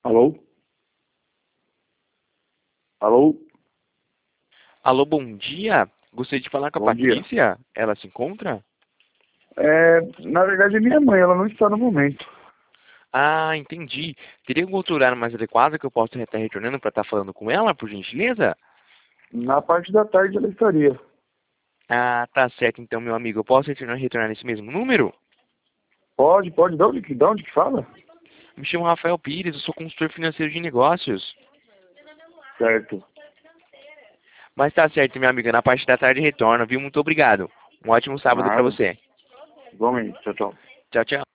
Alô? Alô? Alô, bom dia. Gostaria de falar com a Bom dia. Patrícia. Ela se encontra? Na verdade é minha mãe, ela não está no momento. Ah, entendi. Teria algum outro horário mais adequado que eu possa estar retornando para estar falando com ela, por gentileza? Na parte da tarde ela estaria. Ah, tá certo então, meu amigo. Eu posso retornar nesse mesmo número? Pode. De onde que fala? Me chamo Rafael Pires, eu sou consultor financeiro de negócios. Certo. Mas tá certo, minha amiga. Na parte da tarde retorno, viu? Muito obrigado. Um ótimo sábado para Nada. você. Igualmente. Tchau, tchau. Tchau, tchau.